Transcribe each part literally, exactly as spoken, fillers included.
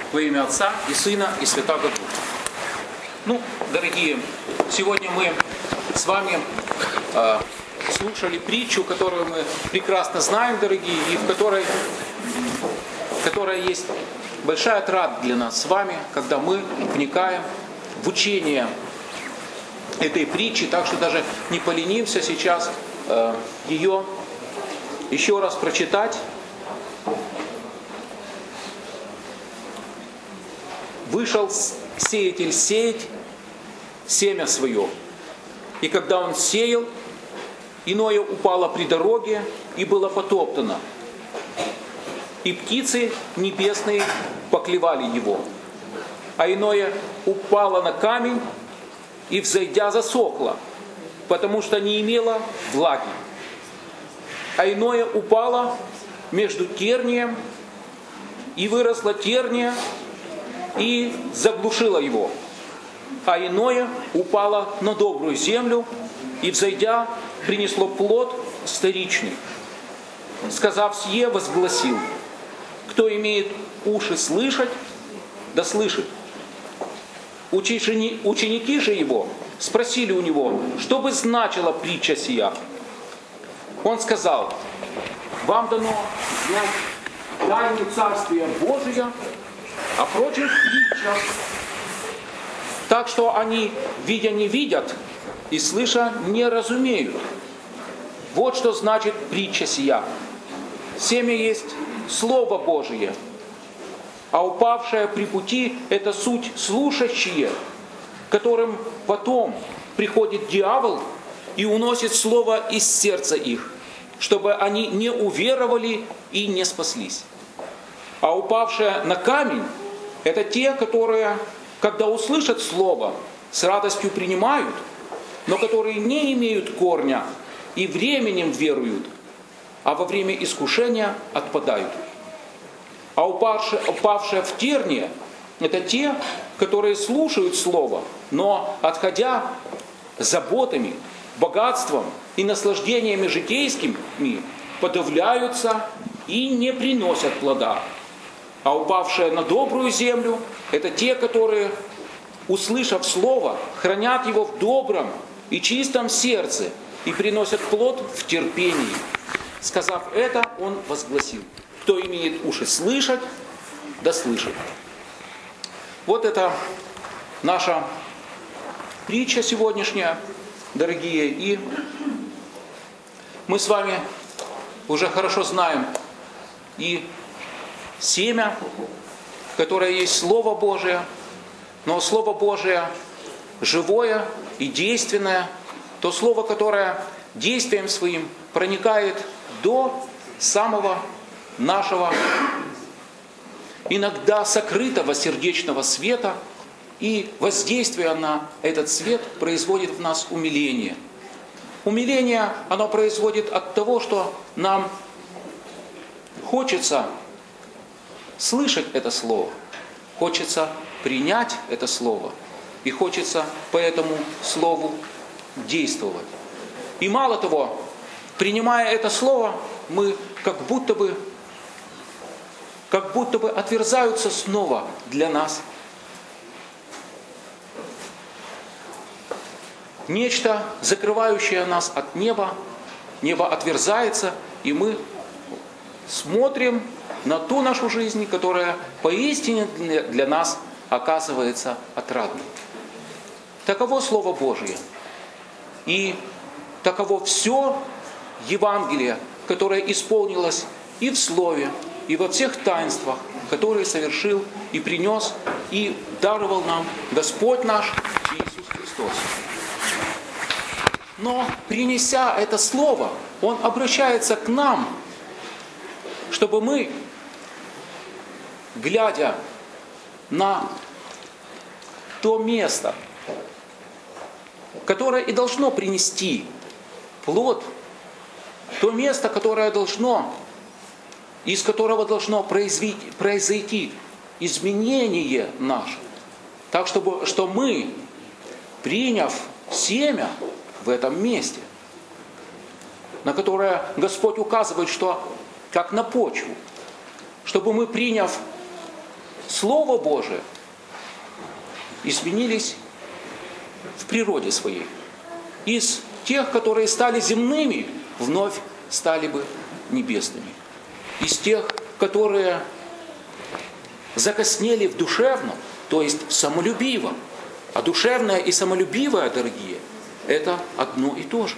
Во имя Отца и Сына и Святаго Духа. Ну, дорогие, сегодня мы с вами э, слушали притчу, которую мы прекрасно знаем, дорогие, и в которой, которая есть большая отрада для нас с вами, когда мы вникаем в учение этой притчи, так что даже не поленимся сейчас э, ее еще раз прочитать. Вышел сеятель сеять семя свое. И когда он сеял, иное упало при дороге и было потоптано. И птицы небесные поклевали его. А иное упало на камень и, взойдя, засохло, потому что не имело влаги. А иное упало между тернием, и выросла терния, и заглушила его. А иное упало на добрую землю, и, взойдя, принесло плод сторичный. Сказав сие, возгласил: кто имеет уши слышать, да слышит. Ученики же его спросили у него, что бы значила притча сия. Он сказал: вам дано знать тайны Царствия Божия, а прочих притча. Так что они, видя, не видят, и слыша, не разумеют. Вот что значит притча сия. Семя есть Слово Божие, а упавшее при пути – это суть слушающие, которым потом приходит дьявол и уносит слово из сердца их, чтобы они не уверовали и не спаслись. А упавшее на камень – это те, которые, когда услышат слово, с радостью принимают, но которые не имеют корня и временем веруют, а во время искушения отпадают. А упавшие, упавшие в терние – это те, которые слушают слово, но, отходя заботами, богатством и наслаждениями житейскими, подавляются и не приносят плода. А упавшие на добрую землю – это те, которые, услышав слово, хранят его в добром и чистом сердце и приносят плод в терпении. Сказав это, он возгласил: кто имеет уши слышать, да слышит. Вот это наша притча сегодняшняя, дорогие. И мы с вами уже хорошо знаем и семя, которое есть Слово Божие, но Слово Божие живое и действенное, то Слово, которое действием своим проникает до самого нашего иногда сокрытого сердечного света, и воздействие на этот свет производит в нас умиление. Умиление, оно производит от того, что нам хочется слышать это слово, хочется принять это слово, и хочется по этому слову действовать. И мало того, принимая это слово, мы как будто бы, как будто бы отверзаются снова для нас нечто, закрывающее нас от неба. Небо отверзается, и мы смотрим на ту нашу жизнь, которая поистине для нас оказывается отрадной. Таково Слово Божие. И таково все Евангелие, которое исполнилось и в Слове, и во всех таинствах, которые совершил и принес, и даровал нам Господь наш Иисус Христос. Но, принеся это Слово, Он обращается к нам, чтобы мы, глядя на то место, которое и должно принести плод, то место, которое должно, из которого должно произойти изменение наше, так чтобы, что мы, приняв семя в этом месте, на которое Господь указывает, что как на почву, чтобы мы, приняв Слово Божие, изменились в природе своей. Из тех, которые стали земными, вновь стали бы небесными. Из тех, которые закоснели в душевном, то есть в самолюбивом. А душевное и самолюбивое, дорогие, это одно и то же.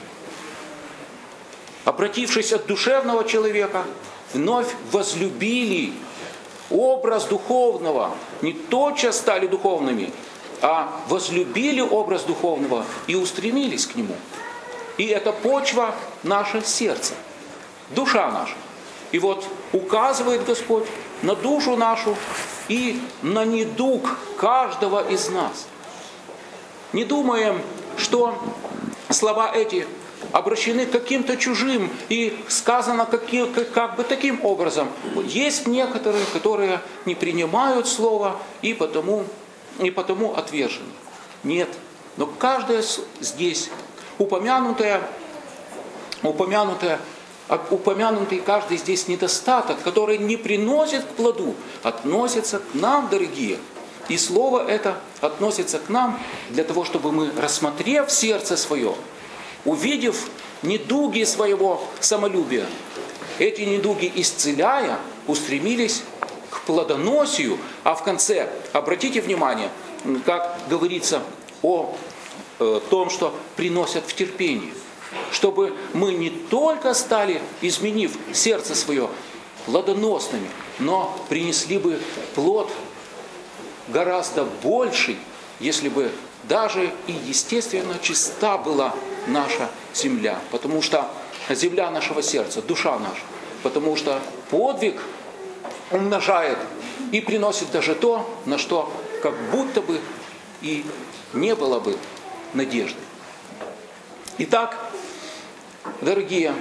Обратившись от душевного человека, вновь возлюбили образ духовного. Не тотчас стали духовными, а возлюбили образ духовного и устремились к нему. И это почва наше сердце, душа наша. И вот указывает Господь на душу нашу и на недуг каждого из нас. Не думаем, что слова эти обращены к каким-то чужим и сказано каким, как бы таким образом. Есть некоторые, которые не принимают слово и потому, и потому отвержены. Нет, но каждое здесь упомянутое, упомянутое, упомянутый каждый здесь недостаток, который не приносит к плоду, относится к нам, дорогие. И слово это относится к нам для того, чтобы мы, рассмотрев сердце свое, увидев недуги своего самолюбия, эти недуги исцеляя, устремились к плодоносию, а в конце, обратите внимание, как говорится о э, том, что приносят в терпении, чтобы мы не только стали, изменив сердце свое, плодоносными, но принесли бы плод гораздо больший, если бы даже и естественно чиста была наша земля, потому что земля нашего сердца, душа наша, потому что подвиг умножает и приносит даже то, на что как будто бы и не было бы надежды. Итак, дорогие,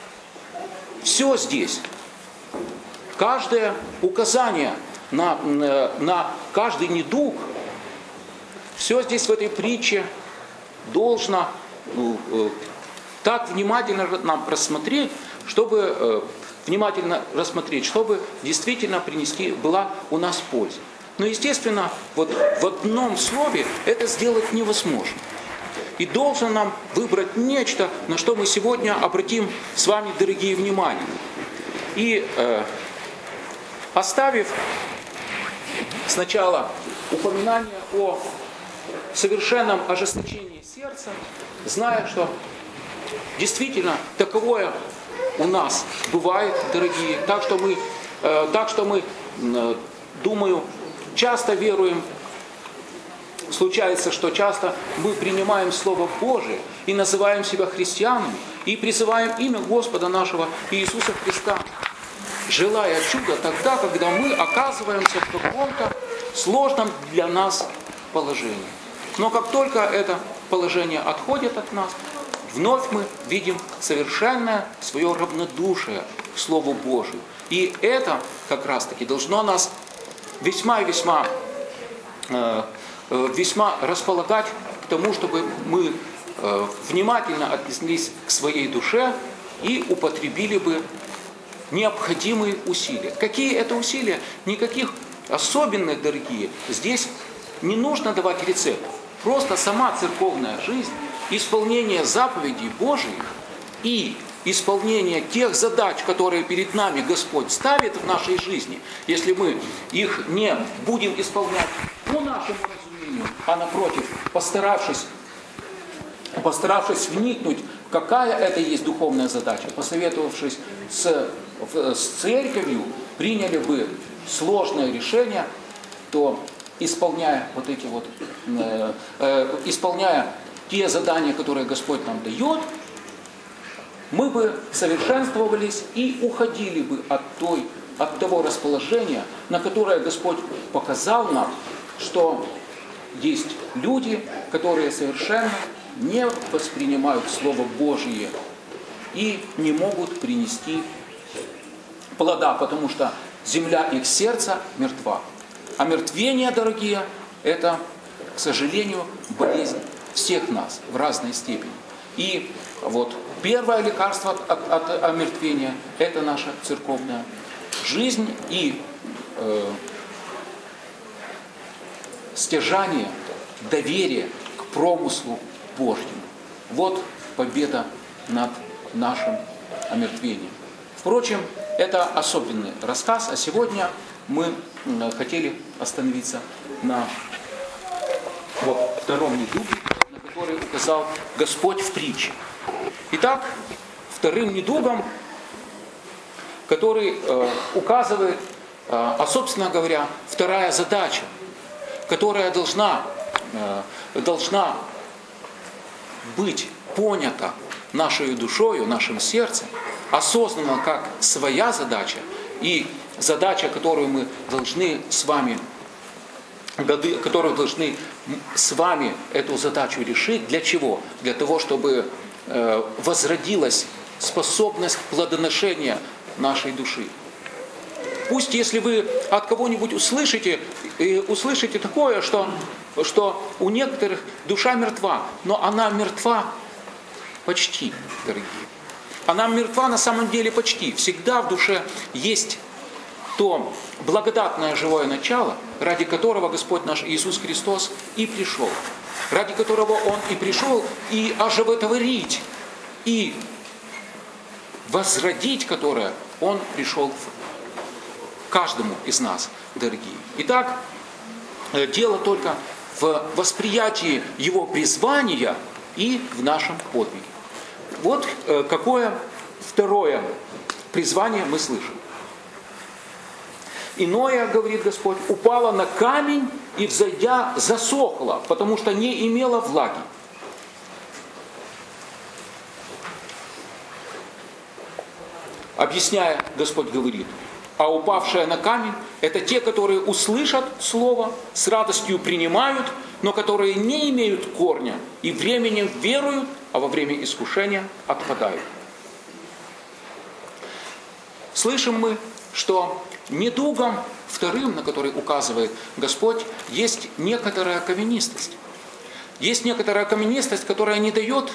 все здесь, каждое указание на, на, на каждый недуг, все здесь в этой притче должно ну, э, так внимательно нам рассмотреть, чтобы э, внимательно рассмотреть, чтобы действительно принести была у нас польза. Но, естественно, вот в одном слове это сделать невозможно. И должен нам выбрать нечто, на что мы сегодня обратим с вами, дорогие, внимание. И э, оставив сначала упоминание о совершенном ожесточении сердца, зная, что действительно таковое у нас бывает, дорогие, так что мы, э, так что мы э, думаю, часто веруем, случается, что часто мы принимаем Слово Божие и называем себя христианами, и призываем имя Господа нашего Иисуса Христа, желая чуда тогда, когда мы оказываемся в каком-то сложном для нас положении. Но как только это положение отходит от нас, вновь мы видим совершенное свое равнодушие к Слову Божию. И это как раз-таки должно нас весьма и весьма, э, весьма располагать к тому, чтобы мы э, внимательно отнеслись к своей душе и употребили бы необходимые усилия. Какие это усилия? Никаких особенных, дорогие. Здесь не нужно давать рецепт. Просто сама церковная жизнь, исполнение заповедей Божьих и исполнение тех задач, которые перед нами Господь ставит в нашей жизни, если мы их не будем исполнять по нашему разумению, а напротив, постаравшись, постаравшись вникнуть, какая это есть духовная задача, посоветовавшись с, с церковью, приняли бы сложное решение, то исполняя вот эти вот, э, э, исполняя те задания, которые Господь нам дает, мы бы совершенствовались и уходили бы от, той, от того расположения, на которое Господь показал нам, что есть люди, которые совершенно не воспринимают Слово Божие и не могут принести плода, потому что земля их сердца мертва. А мертвение, дорогие, это, к сожалению, болезнь всех нас в разной степени. И вот первое лекарство от, от, от омертвения – это наша церковная жизнь и э, стяжание доверия к промыслу Божьему. Вот победа над нашим омертвением. Впрочем, это особенный рассказ, а сегодня мы хотели остановиться на вот, втором недуге, на который указал Господь в притче. Итак, вторым недугом, который э, указывает, э, а собственно говоря, вторая задача, которая должна, э, должна быть понята нашей душою, нашим сердцем, осознанно как своя задача и задача, которую мы должны с вами, которую должны с вами эту задачу решить. Для чего? Для того, чтобы э, возродилась способность плодоношения нашей души. Пусть, если вы от кого-нибудь услышите, и услышите такое, что, что у некоторых душа мертва, но она мертва почти, дорогие. Она мертва на самом деле почти. Всегда в душе есть то благодатное живое начало, ради которого Господь наш Иисус Христос и пришел. Ради которого Он и пришел, и оживотворить, и возродить которое Он пришел каждому из нас, дорогие. Итак, дело только в восприятии Его призвания и в нашем подвиге. Вот какое второе призвание мы слышим. Иное, говорит Господь, упало на камень и, взойдя, засохло, потому что не имело влаги. Объясняя, Господь говорит, а упавшие на камень – это те, которые услышат Слово, с радостью принимают, но которые не имеют корня и временем веруют, а во время искушения отпадают. Слышим мы, что недугом вторым, на который указывает Господь, есть некоторая каменистость. Есть некоторая каменистость, которая не дает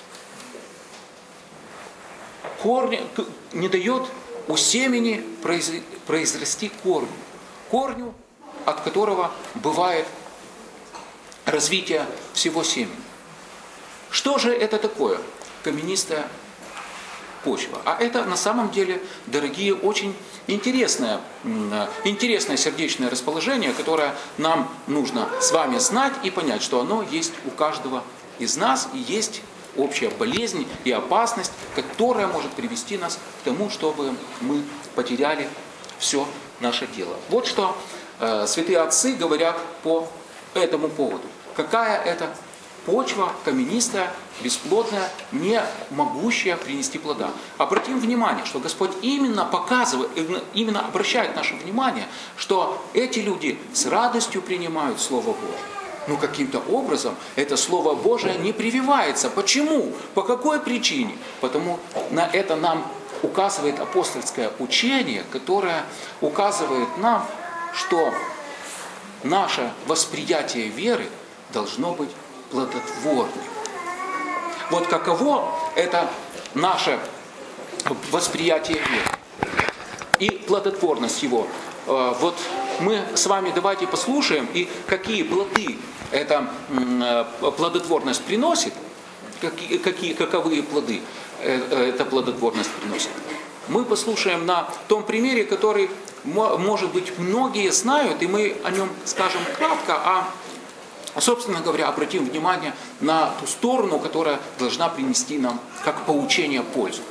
корня, не дает у семени произрасти корню. Корню, от которого бывает развитие всего семени. Что же это такое? Каменистая почва. А это на самом деле, дорогие, очень интересное, интересное сердечное расположение, которое нам нужно с вами знать и понять, что оно есть у каждого из нас и есть общая болезнь и опасность, которая может привести нас к тому, чтобы мы потеряли все наше тело. Вот что э, святые отцы говорят по этому поводу. Какая это почва каменистая, бесплодная, не могущая принести плода. Обратим внимание, что Господь именно показывает, именно обращает наше внимание, что эти люди с радостью принимают Слово Божие. Но каким-то образом это Слово Божие не прививается. Почему? По какой причине? Потому на это нам указывает апостольское учение, которое указывает нам, что наше восприятие веры должно быть плодотворным. Вот каково это наше восприятие веры и плодотворность его. Вот мы с вами давайте послушаем, и какие плоды эта плодотворность приносит, какие, какие, каковые плоды эта плодотворность приносит. Мы послушаем на том примере, который, может быть, многие знают, и мы о нем скажем кратко, а, собственно говоря, обратим внимание на ту сторону, которая должна принести нам, как поучение, пользу.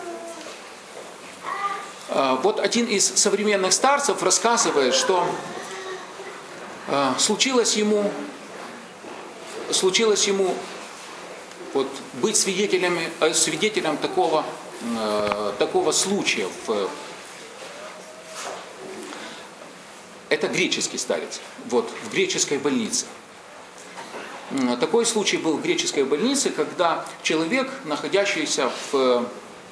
Вот один из современных старцев рассказывает, что случилось ему, случилось ему вот, быть свидетелем, свидетелем такого, такого случая. Это греческий старец, вот, в греческой больнице. Такой случай был в греческой больнице, когда человек, находящийся в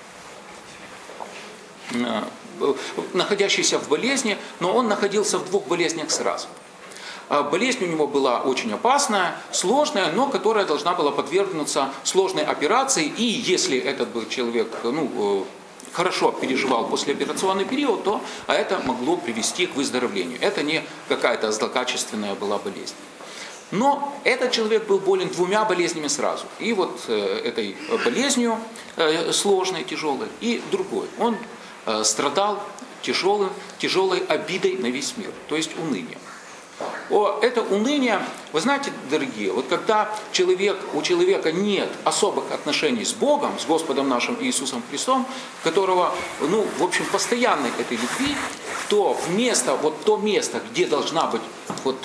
находящийся в болезни, но он находился в двух болезнях сразу. Болезнь у него была очень опасная, сложная, но которая должна была подвергнуться сложной операции, и если этот был человек ну, хорошо переживал послеоперационный период, то а это могло привести к выздоровлению. Это не какая-то злокачественная была болезнь. Но этот человек был болен двумя болезнями сразу. И вот э, этой болезнью э, сложной, тяжелой, и другой. Он э, страдал тяжелым, тяжелой обидой на весь мир, то есть унынием. О, это уныние, вы знаете, дорогие, вот когда человек, у человека нет особых отношений с Богом, с Господом нашим Иисусом Христом, которого, ну, в общем, постоянной этой любви, то вместо, вот то место, где должна быть, вот,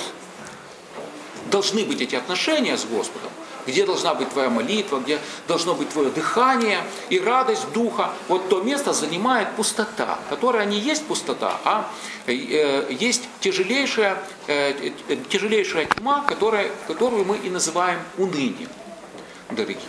должны быть эти отношения с Господом, где должна быть твоя молитва, где должно быть твое дыхание и радость духа, вот то место занимает пустота, которая не есть пустота, а э, есть тяжелейшая, э, тяжелейшая тьма, которая, которую мы и называем унынием, дорогие.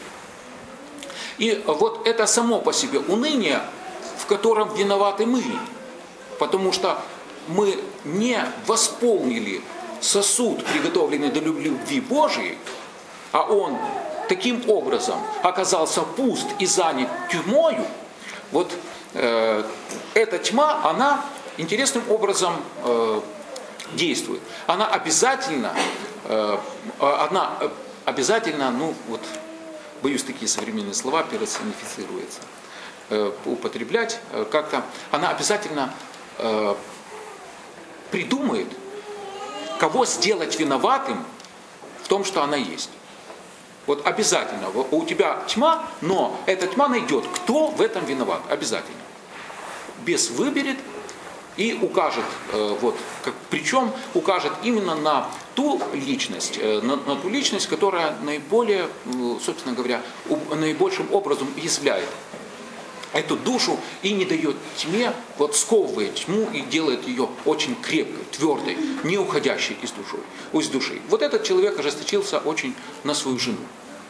И вот это само по себе уныние, в котором виноваты мы, потому что мы не восполнили сосуд, приготовленный для любви Божией, а он таким образом оказался пуст и занят тьмою, вот э, эта тьма, она интересным образом э, действует. Она обязательно, э, она обязательно, ну вот, боюсь такие современные слова, персонифицируется, э, употреблять э, как-то, она обязательно э, придумает, кого сделать виноватым в том, что она есть. Вот обязательно. У тебя тьма, но эта тьма найдет, кто в этом виноват. Обязательно. Бес выберет и укажет, вот, как, причем укажет именно на ту личность, на, на ту личность, которая наиболее, собственно говоря, наибольшим образом уязвляет эту душу и не дает тьме, вот сковывает тьму и делает ее очень крепкой, твердой, не уходящей из души. Из души. Вот этот человек ожесточился очень на свою жену.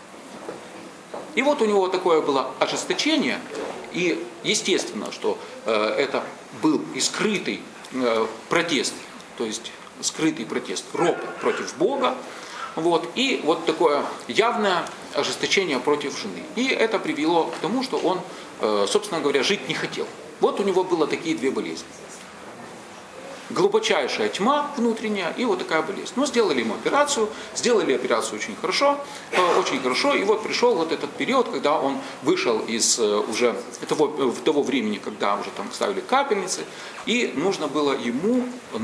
И вот у него такое было ожесточение, и естественно, что э, это был и скрытый э, протест, то есть скрытый протест, ропот против Бога, вот, и вот такое явное ожесточение против жены. И это привело к тому, что он, э, собственно говоря, жить не хотел. Вот у него было такие две болезни. Глубочайшая тьма внутренняя и вот такая болезнь. Ну, сделали ему операцию, сделали операцию очень хорошо, очень хорошо, и вот пришел вот этот период, когда он вышел из уже того, того времени, когда уже там ставили капельницы, и нужно было ему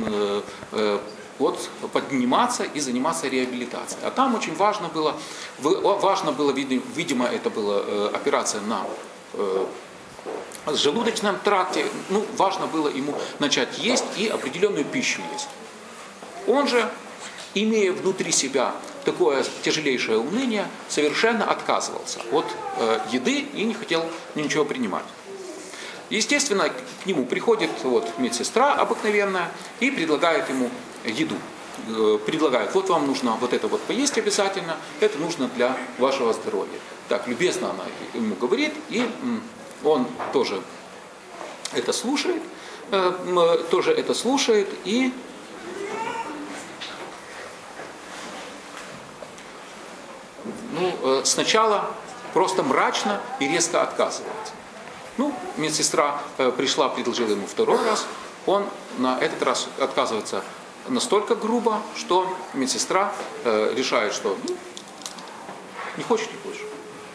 вот подниматься и заниматься реабилитацией. А там очень важно было, важно было, видимо, это была операция на в желудочном тракте, ну, важно было ему начать есть и определенную пищу есть. Он же, имея внутри себя такое тяжелейшее уныние, совершенно отказывался от э, еды и не хотел ничего принимать. Естественно, к нему приходит вот, медсестра обыкновенная и предлагает ему еду. Э, предлагает, вот вам нужно вот это вот поесть обязательно, это нужно для вашего здоровья. Так, любезно она ему говорит, и он тоже это слушает, тоже это слушает и ну, сначала просто мрачно и резко отказывается. Ну, медсестра пришла, предложила ему второй раз, он на этот раз отказывается настолько грубо, что медсестра решает, что ну, не хочешь, не хочешь.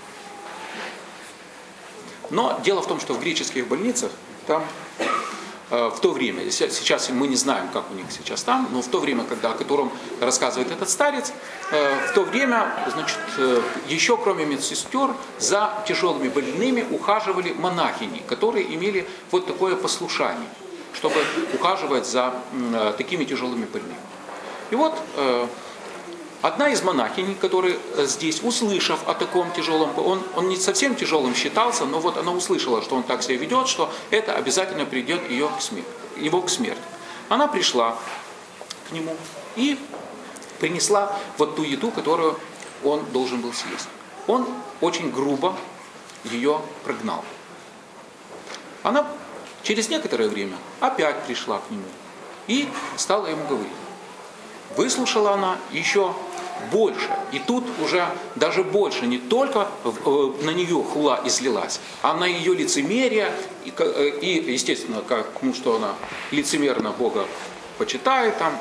Но дело в том, что в греческих больницах там э, в то время, сейчас мы не знаем, как у них сейчас там, но в то время, когда, о котором рассказывает этот старец, э, в то время, значит, э, еще кроме медсестер за тяжелыми больными ухаживали монахини, которые имели вот такое послушание, чтобы ухаживать за э, такими тяжелыми больными. И вот э, одна из монахинь, которая здесь, услышав о таком тяжелом, он, он не совсем тяжелым считался, но вот она услышала, что он так себя ведет, что это обязательно приведет ее к смерти, его к смерти. Она пришла к нему и принесла вот ту еду, которую он должен был съесть. Он очень грубо ее прогнал. Она через некоторое время опять пришла к нему и стала ему говорить. Выслушала она, еще больше. И тут уже даже больше, не только на нее хула излилась, а на ее лицемерие, и, естественно, как, ну, что она лицемерно Бога почитает, там,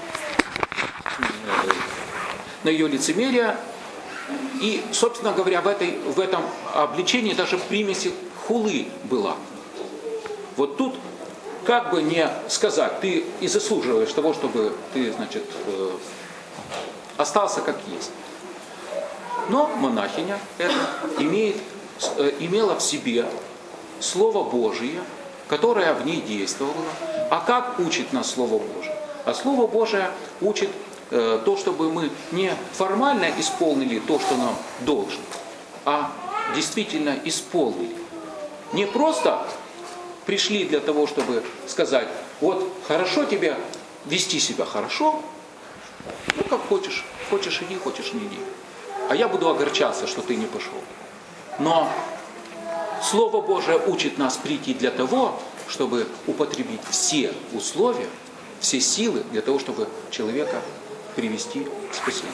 на ее лицемерие. И, собственно говоря, в, этой, в этом обличении даже примеси хулы была. Вот тут как бы не сказать, ты и заслуживаешь того, чтобы ты, значит, остался как есть. Но монахиня это имеет, имела в себе Слово Божие, которое в ней действовало. А как учит нас Слово Божие? А Слово Божие учит э, то, чтобы мы не формально исполнили то, что нам должно, а действительно исполнили. Не просто пришли для того, чтобы сказать, вот хорошо тебе вести себя хорошо, ну как хочешь, хочешь иди, хочешь не иди. А я буду огорчаться, что ты не пошел. Но Слово Божие учит нас прийти для того, чтобы употребить все условия, все силы для того, чтобы человека привести к спасению.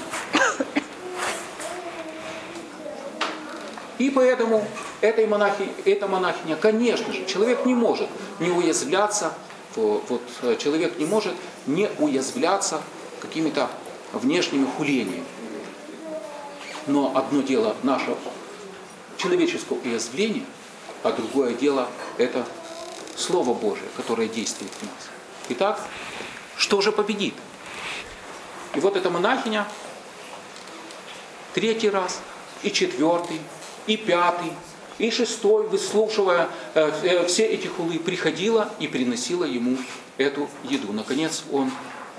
И поэтому этой монахи, эта монахиня, конечно же, человек не может не уязвляться, вот, человек не может не уязвляться какими-то внешними хулениями. Но одно дело наше человеческое уязвление, а другое дело это Слово Божие, которое действует в нас. Итак, что же победит? И вот эта монахиня третий раз, и четвертый, и пятый, и шестой, выслушивая э, все эти хулы, приходила и приносила ему эту еду. Наконец он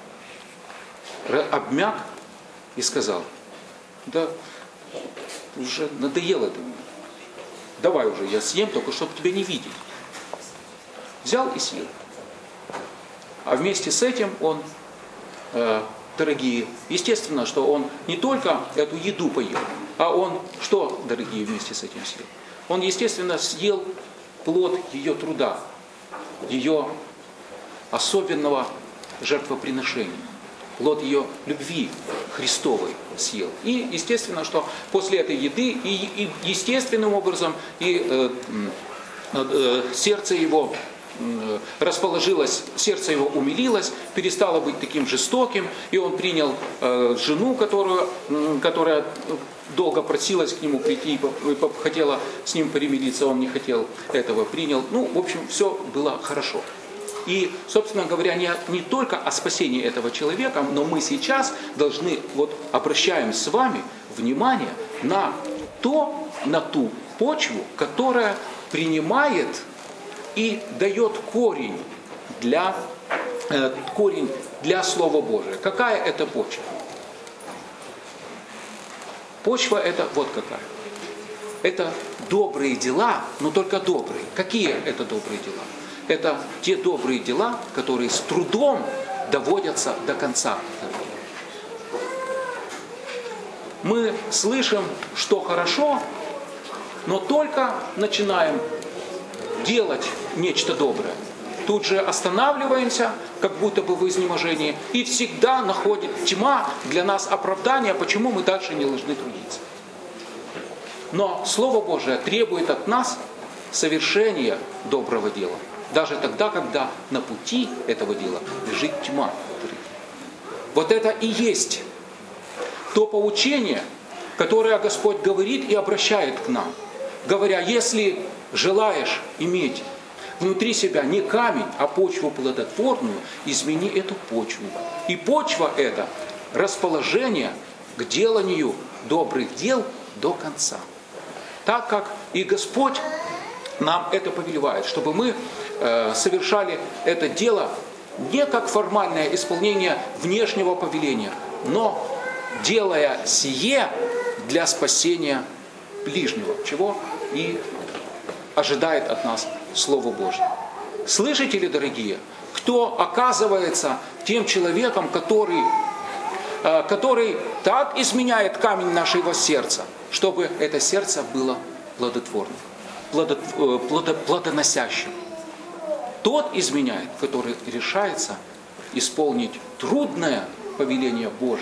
обмяк и сказал, да уже надоело это мне. Давай уже я съем, только чтобы тебя не видеть. Взял и съел. А вместе с этим он, э, дорогие, естественно, что он не только эту еду поел, а он что, дорогие, вместе с этим съел? Он, естественно, съел плод ее труда, ее особенного жертвоприношения, плод ее любви Христовой съел. И естественно, что после этой еды и, и естественным образом и э, э, сердце его э, расположилось, сердце его умилилось, перестало быть таким жестоким, и он принял э, жену, которую, э, которая долго просилась к нему прийти и хотела с ним перемириться, он не хотел этого, принял. Ну, в общем, все было хорошо. И, собственно говоря, не, не только о спасении этого человека, но мы сейчас должны, вот обращаем с вами внимание на то, на ту почву, которая принимает и дает корень для, э, корень для Слова Божия. Какая это почва? Почва это вот какая. Это добрые дела, но только добрые. Какие это добрые дела? Это те добрые дела, которые с трудом доводятся до конца. Мы слышим, что хорошо, но только начинаем делать нечто доброе. Тут же останавливаемся, как будто бы в изнеможении, и всегда находит тьма для нас оправдания, почему мы дальше не должны трудиться. Но Слово Божие требует от нас совершения доброго дела. Даже тогда, когда на пути этого дела лежит тьма. Вот это и есть то поучение, которое Господь говорит и обращает к нам. Говоря, если желаешь иметь внутри себя не камень, а почву плодотворную, измени эту почву. И почва это расположение к деланию добрых дел до конца. Так как и Господь нам это повелевает, чтобы мы э, совершали это дело не как формальное исполнение внешнего повеления, но делая сие для спасения ближнего, чего и ожидает от нас Слово Божье. Слышите ли, дорогие, кто оказывается тем человеком, который, э, который так изменяет камень нашего сердца, чтобы это сердце было плодотворным, плодот, э, плодо, плодоносящим. Тот изменяет, который решается исполнить трудное повеление Божье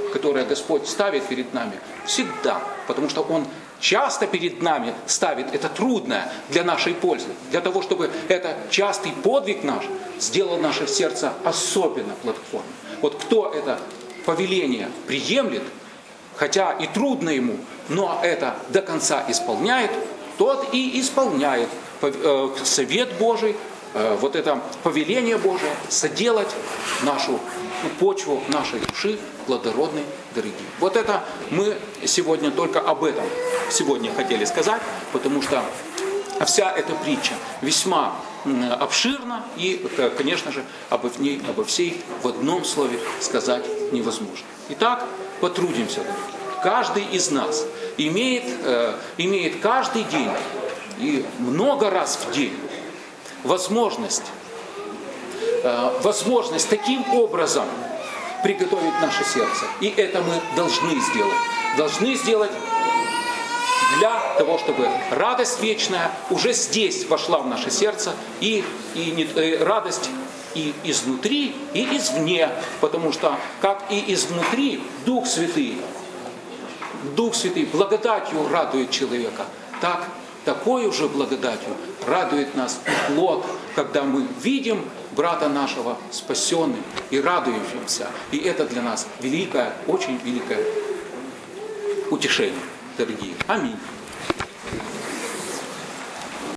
которое Господь ставит перед нами, всегда, потому что Он часто перед нами ставит это трудное для нашей пользы, для того, чтобы это частый подвиг наш сделал наше сердце особенно плодотворным. Вот кто это повеление приемлет, хотя и трудно ему, но это до конца исполняет, тот и исполняет совет Божий, вот это повеление Божие соделать нашу почву нашей души плодородной, дорогие. Вот это мы сегодня только об этом сегодня хотели сказать, потому что вся эта притча весьма обширна, и, конечно же, обо ней, обо всей в одном слове сказать невозможно. Итак, потрудимся, дорогие. Каждый из нас имеет, э, имеет каждый день и много раз в день возможность, э, возможность таким образом приготовить наше сердце. И это мы должны сделать. Должны сделать для того, чтобы радость вечная уже здесь вошла в наше сердце, и, и, и радость и изнутри, и извне, потому что как и изнутри Дух Святый, Дух Святый благодатью радует человека, так такой уже благодатью радует нас и плод, когда мы видим брата нашего спасенным и радующимся. И это для нас великое, очень великое утешение, дорогие. Аминь.